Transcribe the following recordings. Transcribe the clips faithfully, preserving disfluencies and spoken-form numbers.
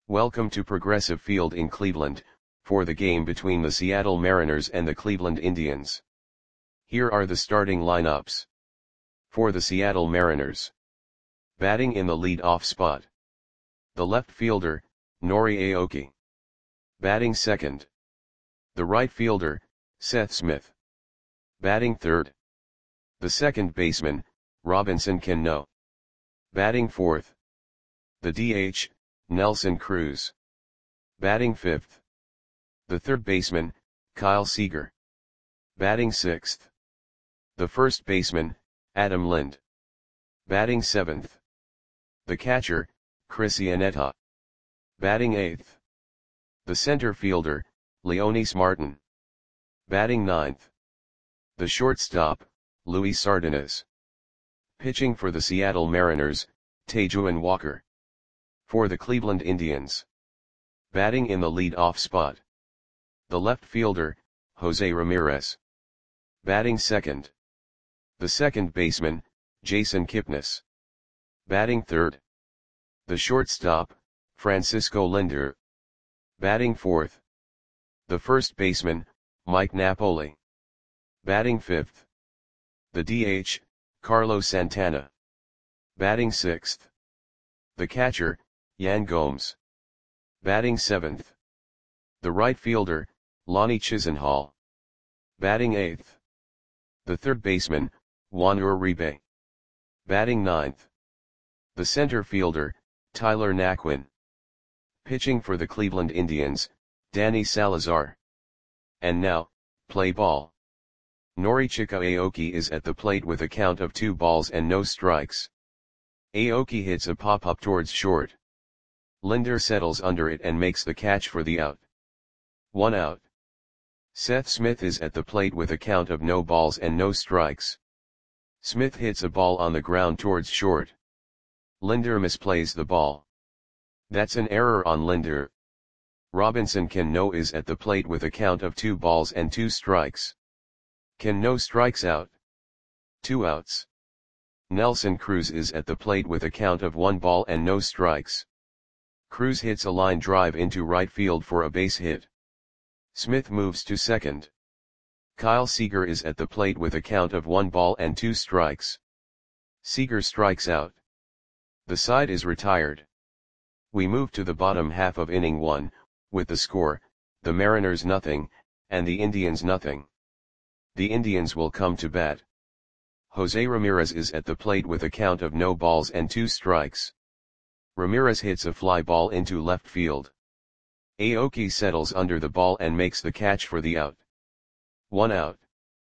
Welcome to Progressive Field in Cleveland, for the game between the Seattle Mariners and the Cleveland Indians. Here are the starting lineups. For the Seattle Mariners. Batting in the lead-off spot. The left fielder, Nori Aoki. Batting second. The right fielder, Seth Smith. Batting third. The second baseman, Robinson Cano. Batting fourth. The D H, Nelson Cruz. Batting fifth. The third baseman, Kyle Seager. Batting sixth. The first baseman, Adam Lind. Batting seventh. The catcher, Chris Iannetta. Batting eighth. The center fielder, Leonys Martin. Batting ninth. The shortstop, Luis Sardinas. Pitching for the Seattle Mariners, Taijuan Walker. For the Cleveland Indians. Batting in the lead-off spot. The left fielder, Jose Ramirez. Batting second. The second baseman, Jason Kipnis. Batting third. The shortstop, Francisco Lindor. Batting fourth. The first baseman, Mike Napoli. Batting fifth. The D H, Carlos Santana. Batting sixth. The catcher, Yan Gomes. Batting seventh. The right fielder, Lonnie Chisenhall. Batting eighth. The third baseman, Juan Uribe. Batting ninth. The center fielder, Tyler Naquin. Pitching for the Cleveland Indians, Danny Salazar. And now, play ball. Norichika Aoki is at the plate with a count of two balls and no strikes. Aoki hits a pop-up towards short. Lindor settles under it and makes the catch for the out. One out. Seth Smith is at the plate with a count of no balls and no strikes. Smith hits a ball on the ground towards short. Lindor misplays the ball. That's an error on Lindor. Robinson Cano is at the plate with a count of two balls and two strikes. Cano strikes out. Two outs. Nelson Cruz is at the plate with a count of one ball and no strikes. Cruz hits a line drive into right field for a base hit. Smith moves to second. Kyle Seager is at the plate with a count of one ball and two strikes. Seager strikes out. The side is retired. We move to the bottom half of inning one, with the score, the Mariners nothing, and the Indians nothing. The Indians will come to bat. Jose Ramirez is at the plate with a count of no balls and two strikes. Ramirez hits a fly ball into left field. Aoki settles under the ball and makes the catch for the out. One out.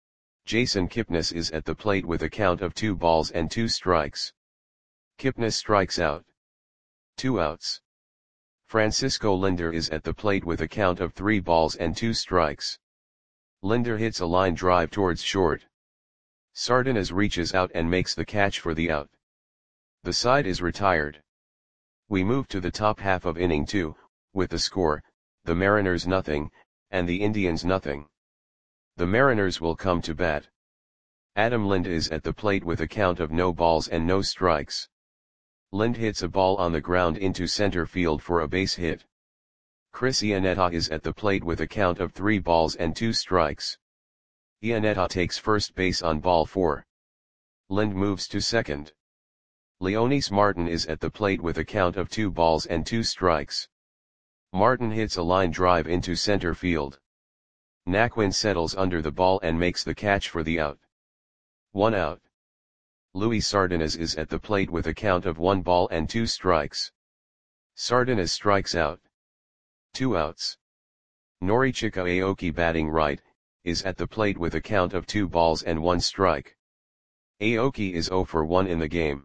Jason Kipnis is at the plate with a count of two balls and two strikes. Kipnis strikes out. Two outs. Francisco Lindor is at the plate with a count of three balls and two strikes. Lindor hits a line drive towards short. Sardinas reaches out and makes the catch for the out. The side is retired. We move to the top half of inning two, with the score, the Mariners nothing, and the Indians nothing. The Mariners will come to bat. Adam Lind is at the plate with a count of no balls and no strikes. Lind hits a ball on the ground into center field for a base hit. Chris Iannetta is at the plate with a count of three balls and two strikes. Iannetta takes first base on ball four. Lind moves to second. Leonys Martin is at the plate with a count of two balls and two strikes. Martin hits a line drive into center field. Naquin settles under the ball and makes the catch for the out. One out. Luis Sardinas is at the plate with a count of one ball and two strikes. Sardinas strikes out. Two outs. Norichika Aoki batting right, is at the plate with a count of two balls and one strike. Aoki is zero for one in the game.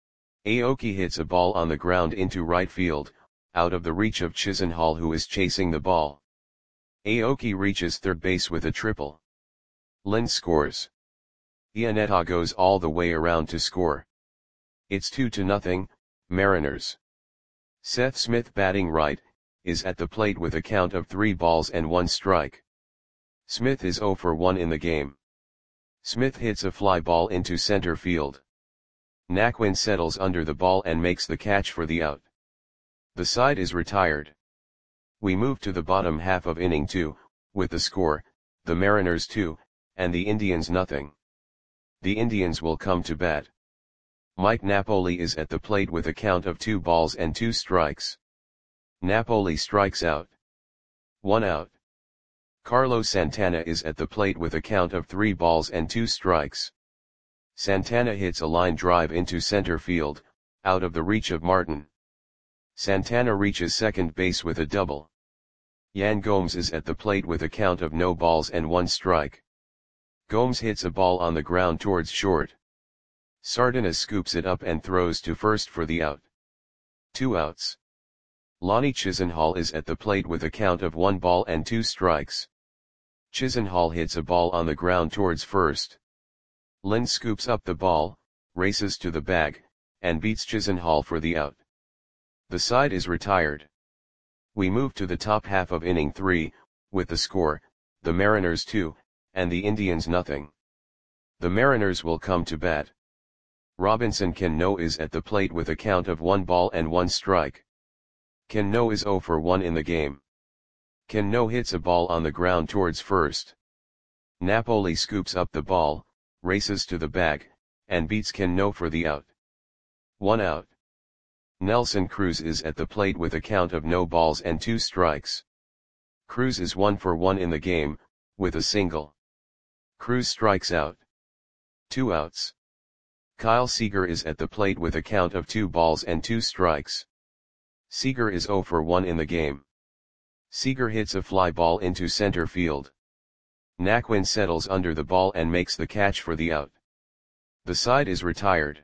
Aoki hits a ball on the ground into right field, out of the reach of Chisenhall who is chasing the ball. Aoki reaches third base with a triple. Lind scores. Iannetta goes all the way around to score. It's two to nothing, Mariners. Seth Smith batting right, is at the plate with a count of three balls and one strike. Smith is zero for one in the game. Smith hits a fly ball into center field. Naquin settles under the ball and makes the catch for the out. The side is retired. We move to the bottom half of inning two, with the score, the Mariners two, and the Indians nothing. The Indians will come to bat. Mike Napoli is at the plate with a count of two balls and two strikes. Napoli strikes out. One out. Carlos Santana is at the plate with a count of three balls and two strikes. Santana hits a line drive into center field, out of the reach of Martin. Santana reaches second base with a double. Yan Gomes is at the plate with a count of no balls and one strike. Gomes hits a ball on the ground towards short. Sardinas scoops it up and throws to first for the out. Two outs. Lonnie Chisenhall is at the plate with a count of one ball and two strikes. Chisenhall hits a ball on the ground towards first. Lind scoops up the ball, races to the bag, and beats Chisenhall for the out. The side is retired. We move to the top half of inning three, with the score, the Mariners two, and the Indians nothing. The Mariners will come to bat. Robinson Cano is at the plate with a count of one ball and one strike. Cano is zero for one in the game. Cano hits a ball on the ground towards first. Napoli scoops up the ball, races to the bag, and beats Cano for the out. One out. Nelson Cruz is at the plate with a count of no balls and two strikes. Cruz is one for one in the game, with a single. Cruz strikes out. Two outs. Kyle Seager is at the plate with a count of two balls and two strikes. Seager is zero for one in the game. Seager hits a fly ball into center field. Naquin settles under the ball and makes the catch for the out. The side is retired.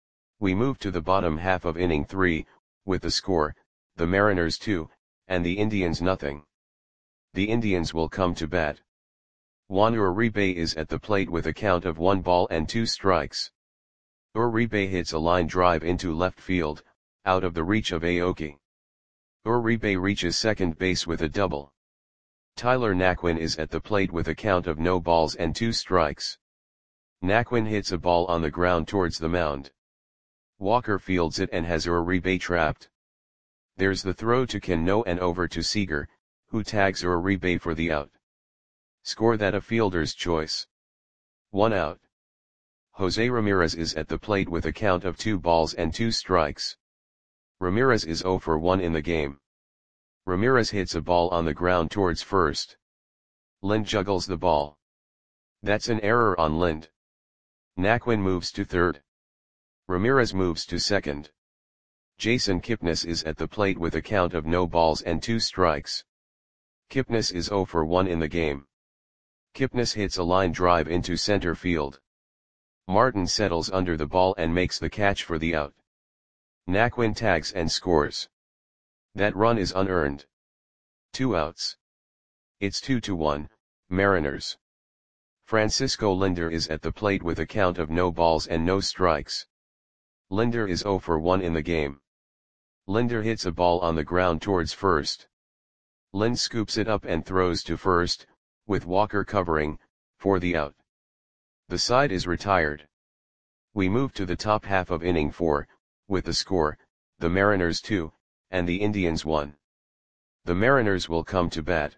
We move to the bottom half of inning three, with the score, the Mariners two, and the Indians nothing. The Indians will come to bat. Juan Uribe is at the plate with a count of one ball and two strikes. Uribe hits a line drive into left field, out of the reach of Aoki. Uribe reaches second base with a double. Tyler Naquin is at the plate with a count of no balls and two strikes. Naquin hits a ball on the ground towards the mound. Walker fields it and has Uribe trapped. There's the throw to Cano and over to Seager, who tags Uribe for the out. Score that a fielder's choice. One out. Jose Ramirez is at the plate with a count of two balls and two strikes. Ramirez is zero for one in the game. Ramirez hits a ball on the ground towards first. Lind juggles the ball. That's an error on Lind. Naquin moves to third. Ramirez moves to second. Jason Kipnis is at the plate with a count of no balls and two strikes. Kipnis is zero for one in the game. Kipnis hits a line drive into center field. Martin settles under the ball and makes the catch for the out. Naquin tags and scores. That run is unearned. Two outs. It's two to one, Mariners. Francisco Lindor is at the plate with a count of no balls and no strikes. Lindor is zero for one in the game. Lindor hits a ball on the ground towards first. Lind scoops it up and throws to first, with Walker covering, for the out. The side is retired. We move to the top half of inning four, with the score, the Mariners two, and the Indians one. The Mariners will come to bat.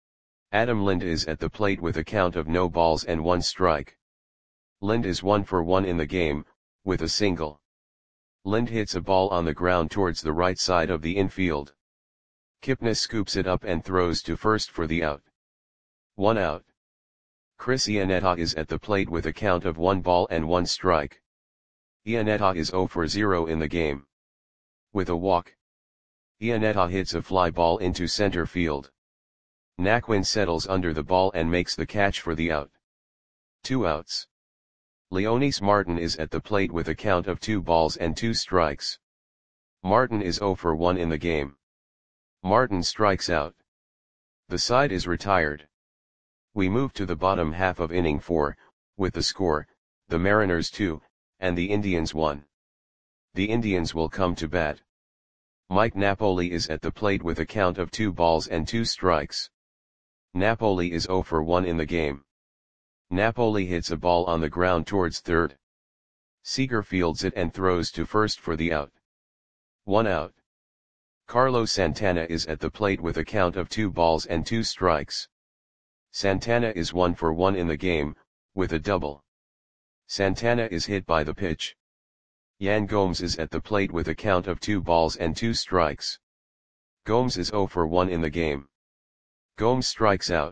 Adam Lind is at the plate with a count of no balls and one strike. Lind is one for one in the game, with a single. Lind hits a ball on the ground towards the right side of the infield. Kipnis scoops it up and throws to first for the out. One out. Chris Iannetta is at the plate with a count of one ball and one strike. Iannetta is zero for zero in the game. With a walk. Iannetta hits a fly ball into center field. Naquin settles under the ball and makes the catch for the out. Two outs. Leonys Martin is at the plate with a count of two balls and two strikes. Martin is zero for one in the game. Martin strikes out. The side is retired. We move to the bottom half of inning four, with the score, the Mariners two, and the Indians one. The Indians will come to bat. Mike Napoli is at the plate with a count of two balls and two strikes. Napoli is zero for one in the game. Napoli hits a ball on the ground towards third. Seager fields it and throws to first for the out. One out. Carlos Santana is at the plate with a count of two balls and two strikes. Santana is one for one in the game, with a double. Santana is hit by the pitch. Yan Gomes is at the plate with a count of two balls and two strikes. Gomes is zero for one in the game. Gomes strikes out.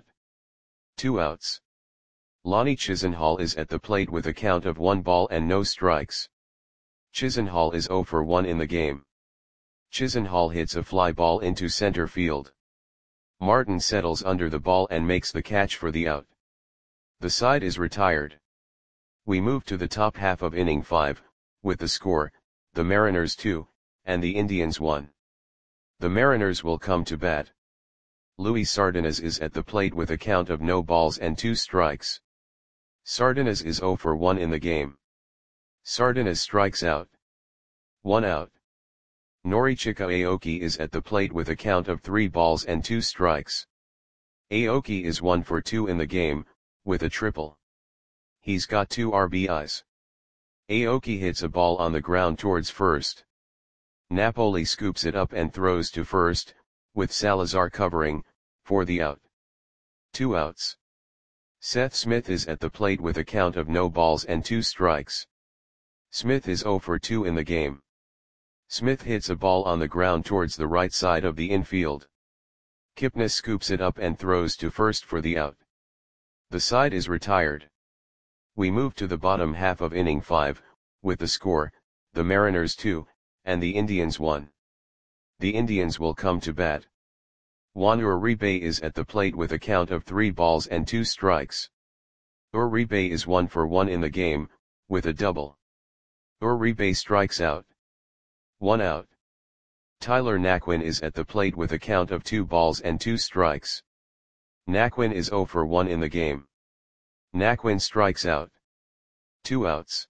Two outs. Lonnie Chisenhall is at the plate with a count of one ball and no strikes. Chisenhall is zero for one in the game. Chisenhall hits a fly ball into center field. Martin settles under the ball and makes the catch for the out. The side is retired. We move to the top half of inning five, with the score, the Mariners two, and the Indians one. The Mariners will come to bat. Luis Sardinas is at the plate with a count of no balls and two strikes. Sardinas is zero for one in the game. Sardinas strikes out. One out. Norichika Aoki is at the plate with a count of three balls and two strikes. Aoki is one for two in the game, with a triple. He's got two R B Is. Aoki hits a ball on the ground towards first. Napoli scoops it up and throws to first, with Salazar covering, for the out. Two outs. Seth Smith is at the plate with a count of no balls and two strikes. Smith is zero for two in the game. Smith hits a ball on the ground towards the right side of the infield. Kipnis scoops it up and throws to first for the out. The side is retired. We move to the bottom half of inning five, with the score, the Mariners two, and the Indians one. The Indians will come to bat. Juan Uribe is at the plate with a count of three balls and two strikes. Uribe is one for one in the game, with a double. Uribe strikes out. One out. Tyler Naquin is at the plate with a count of two balls and two strikes. Naquin is zero for one in the game. Naquin strikes out. Two outs.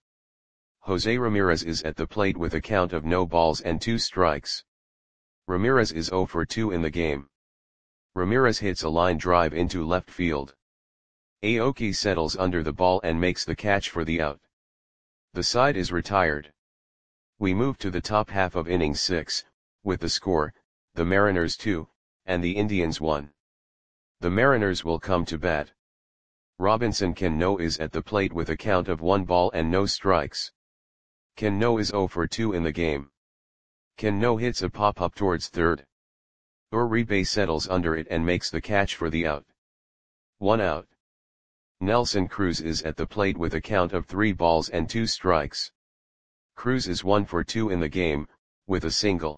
Jose Ramirez is at the plate with a count of no balls and two strikes. Ramirez is zero for two in the game. Ramirez hits a line drive into left field. Aoki settles under the ball and makes the catch for the out. The side is retired. We move to the top half of inning six, with the score, the Mariners two, and the Indians one. The Mariners will come to bat. Robinson Cano is at the plate with a count of one ball and no strikes. Cano is zero for two in the game. Cano hits a pop-up towards third. Uribe settles under it and makes the catch for the out. One out. Nelson Cruz is at the plate with a count of three balls and two strikes. Cruz is one for two in the game, with a single.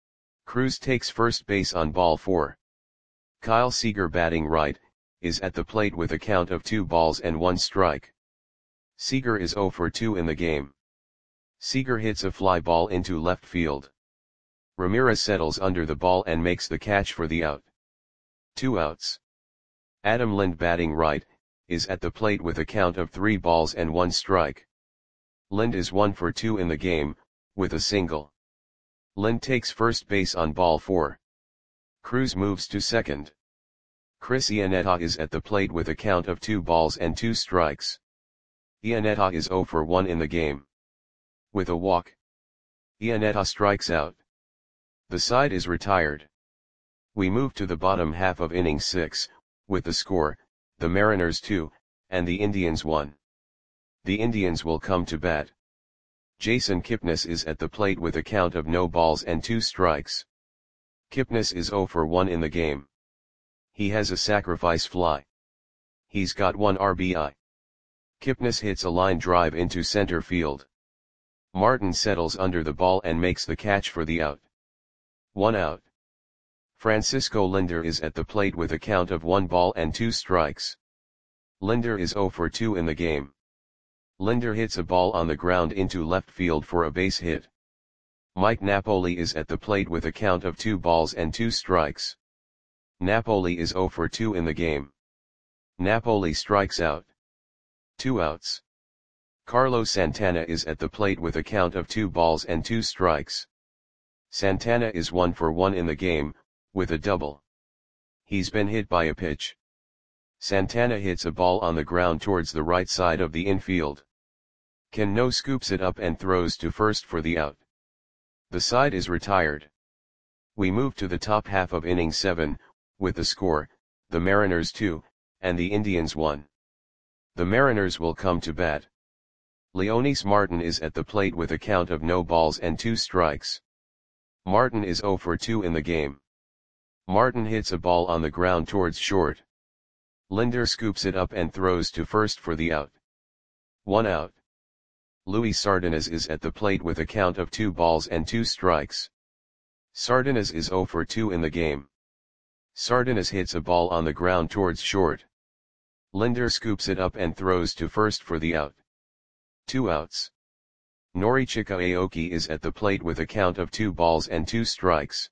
Cruz takes first base on ball four. Kyle Seager, batting right, is at the plate with a count of two balls and one strike. Seager is zero for two in the game. Seager hits a fly ball into left field. Ramirez settles under the ball and makes the catch for the out. Two outs. Adam Lind, batting right, is at the plate with a count of three balls and one strike. Lind is one for two in the game, with a single. Lind takes first base on ball four. Cruz moves to second. Chris Iannetta is at the plate with a count of two balls and two strikes. Iannetta is zero for one in the game. With a walk, Iannetta strikes out. The side is retired. We move to the bottom half of inning six, with the score, the Mariners two, and the Indians one. The Indians will come to bat. Jason Kipnis is at the plate with a count of no balls and two strikes. Kipnis is zero for one in the game. He has a sacrifice fly. He's got one R B I. Kipnis hits a line drive into center field. Martin settles under the ball and makes the catch for the out. One out. Francisco Lindor is at the plate with a count of one ball and two strikes. Lindor is zero for two in the game. Lindor hits a ball on the ground into left field for a base hit. Mike Napoli is at the plate with a count of two balls and two strikes. Napoli is zero for two in the game. Napoli strikes out. Two outs. Carlos Santana is at the plate with a count of two balls and two strikes. Santana is one for one in the game, with a double. He's been hit by a pitch. Santana hits a ball on the ground towards the right side of the infield. Cano scoops it up and throws to first for the out. The side is retired. We move to the top half of inning seven, with the score, the Mariners two, and the Indians one. The Mariners will come to bat. Leonys Martin is at the plate with a count of no balls and two strikes. Martin is oh for two in the game. Martin hits a ball on the ground towards short. Linder scoops it up and throws to first for the out. One out. Luis Sardinas is at the plate with a count of two balls and two strikes. Sardinas is oh for two in the game. Sardinas hits a ball on the ground towards short. Linder scoops it up and throws to first for the out. Two outs. Norichika Aoki is at the plate with a count of two balls and two strikes.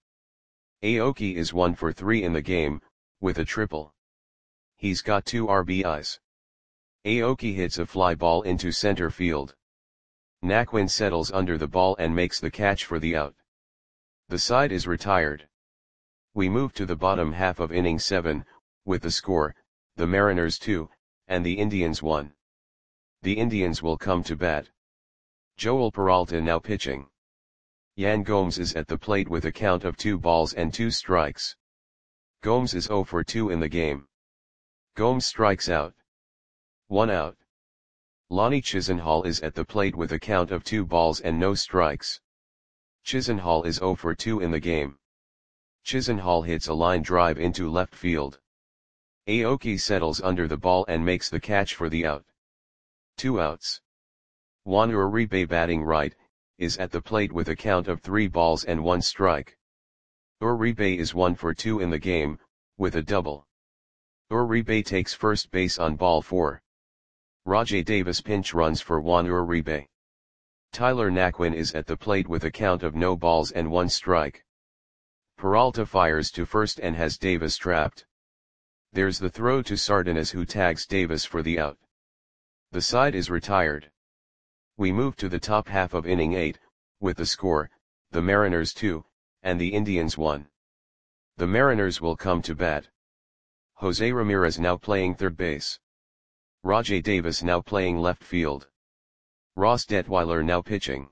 Aoki is one for three in the game, with a triple. He's got two R B Is. Aoki hits a fly ball into center field. Naquin settles under the ball and makes the catch for the out. The side is retired. We move to the bottom half of inning seven, with the score, the Mariners two, and the Indians one. The Indians will come to bat. Joel Peralta now pitching. Yan Gomes is at the plate with a count of two balls and two strikes. Gomes is oh for two in the game. Gomes strikes out. One out. Lonnie Chisenhall is at the plate with a count of two balls and no strikes. Chisenhall is oh for two in the game. Chisenhall hits a line drive into left field. Aoki settles under the ball and makes the catch for the out. Two outs. Juan Uribe batting right, is at the plate with a count of three balls and one strike. Uribe is one for two in the game, with a double. Uribe takes first base on ball four. Rajai Davis pinch runs for Juan Uribe. Tyler Naquin is at the plate with a count of no balls and one strike. Peralta fires to first and has Davis trapped. There's the throw to Sardinas, who tags Davis for the out. The side is retired. We move to the top half of inning eight, with the score, the Mariners two, and the Indians one. The Mariners will come to bat. Jose Ramirez now playing third base. Rajai Davis now playing left field. Ross Detweiler now pitching.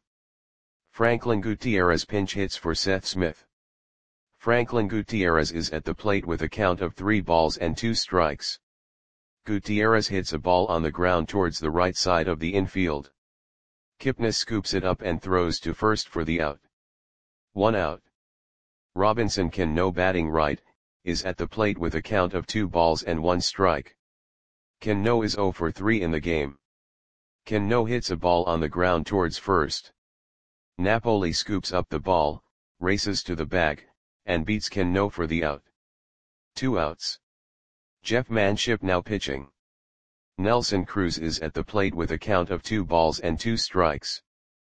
Franklin Gutierrez pinch hits for Seth Smith. Franklin Gutierrez is at the plate with a count of three balls and two strikes. Gutierrez hits a ball on the ground towards the right side of the infield. Kipnis scoops it up and throws to first for the out. One out. Robinson Cano batting right, is at the plate with a count of two balls and one strike. Cano is oh for three in the game. Cano hits a ball on the ground towards first. Napoli scoops up the ball, races to the bag, and beats Cano for the out. Two outs. Jeff Manship now pitching. Nelson Cruz is at the plate with a count of two balls and two strikes.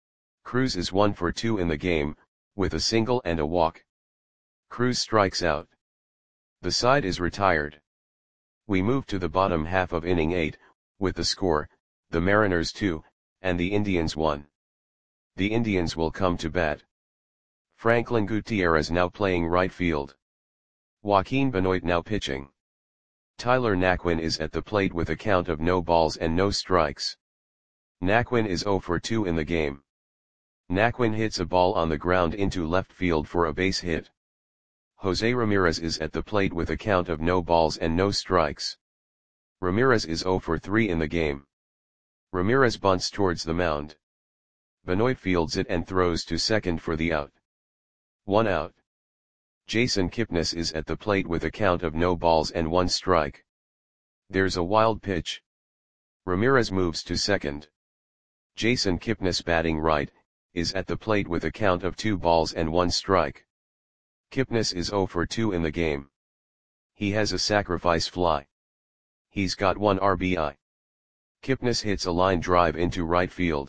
Cruz is one for two in the game, with a single and a walk. Cruz strikes out. The side is retired. We move to the bottom half of inning eight, with the score, the Mariners two, and the Indians one. The Indians will come to bat. Franklin Gutierrez now playing right field. Joaquin Benoit now pitching. Tyler Naquin is at the plate with a count of no balls and no strikes. Naquin is oh for two in the game. Naquin hits a ball on the ground into left field for a base hit. Jose Ramirez is at the plate with a count of no balls and no strikes. Ramirez is oh for three in the game. Ramirez bunts towards the mound. Benoit fields it and throws to second for the out. One out. Jason Kipnis is at the plate with a count of no balls and one strike. There's a wild pitch. Ramirez moves to second. Jason Kipnis batting right, is at the plate with a count of two balls and one strike. Kipnis is oh for two in the game. He has a sacrifice fly. He's got one R B I. Kipnis hits a line drive into right field.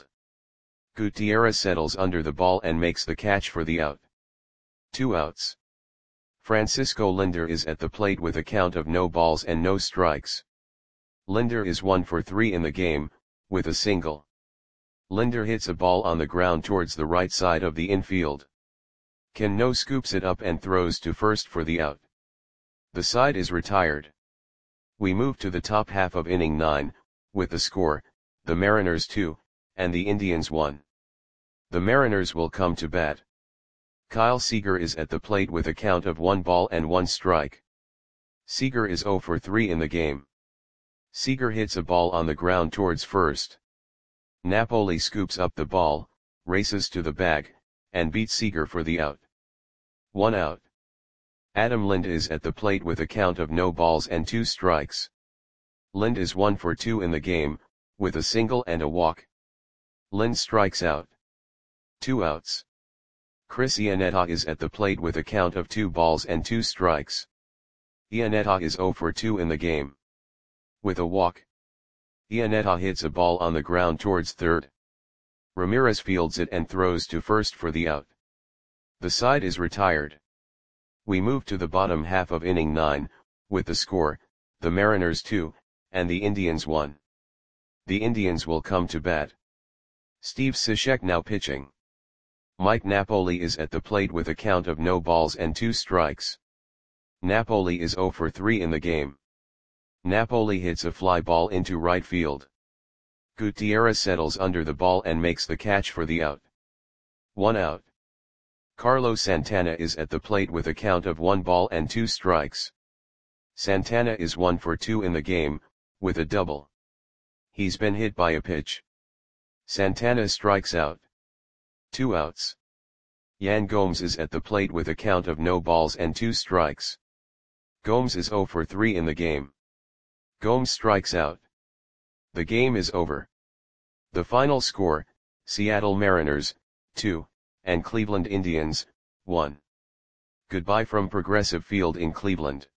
Gutierrez settles under the ball and makes the catch for the out. Two outs. Francisco Lindor is at the plate with a count of no balls and no strikes. Lindor is one for three in the game, with a single. Lindor hits a ball on the ground towards the right side of the infield. Cano scoops it up and throws to first for the out. The side is retired. We move to the top half of inning nine, with the score, the Mariners two, and the Indians one. The Mariners will come to bat. Kyle Seager is at the plate with a count of one ball and one strike. Seager is zero for three in the game. Seager hits a ball on the ground towards first. Napoli scoops up the ball, races to the bag, and beats Seager for the out. One out. Adam Lind is at the plate with a count of no balls and two strikes. Lind is one for two in the game, with a single and a walk. Lind strikes out. Two outs. Chris Iannetta is at the plate with a count of two balls and two strikes. Iannetta is zero for two in the game. With a walk. Iannetta hits a ball on the ground towards third. Ramirez fields it and throws to first for the out. The side is retired. We move to the bottom half of inning nine, with the score, the Mariners two, and the Indians one. The Indians will come to bat. Steve Cishek now pitching. Mike Napoli is at the plate with a count of no balls and two strikes. Napoli is zero for three in the game. Napoli hits a fly ball into right field. Gutierrez settles under the ball and makes the catch for the out. One out. Carlos Santana is at the plate with a count of one ball and two strikes. Santana is one for two in the game, with a double. He's been hit by a pitch. Santana strikes out. Two outs. Yan Gomes is at the plate with a count of no balls and two strikes. Gomes is zero for three in the game. Gomes strikes out. The game is over. The final score, Seattle Mariners, two, and Cleveland Indians, one. Goodbye from Progressive Field in Cleveland.